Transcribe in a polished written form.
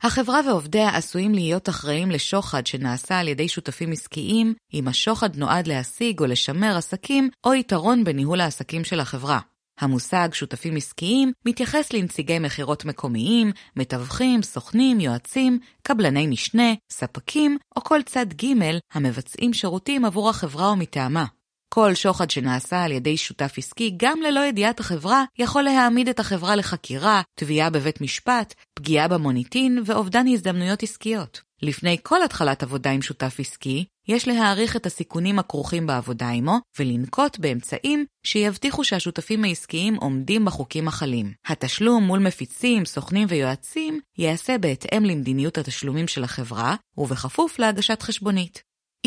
החברה ועובדיה עשויים להיות אחראים לשוחד שנעשה על ידי שותפים עסקיים, אם השוחד נועד להשיג או לשמר עסקים או יתרון בניהול העסקים של החברה. המושג שותפים עסקיים מתייחס לנציגי מחירות מקומיים, מתווכים, סוכנים, יועצים, קבלני משנה, ספקים או כל צד ג' המבצעים שירותים עבור החברה או מטעמה. כל שוחד שנעשה על ידי שותף עסקי גם ללא ידיעת החברה יכול להעמיד את החברה לחקירה, תביעה בבית משפט, פגיעה במוניטין ואובדן הזדמנויות עסקיות. לפני כל התחלת עבודה עם שותף עסקי, יש להעריך את הסיכונים הכרוכים בעבודה עמו ולנקוט באמצעים שיבטיחו שהשותפים העסקיים עומדים בחוקים החלים. התשלום מול מפיצים, סוכנים ויועצים ייעשה בהתאם למדיניות התשלומים של החברה ובכפוף להגשת חשבונית.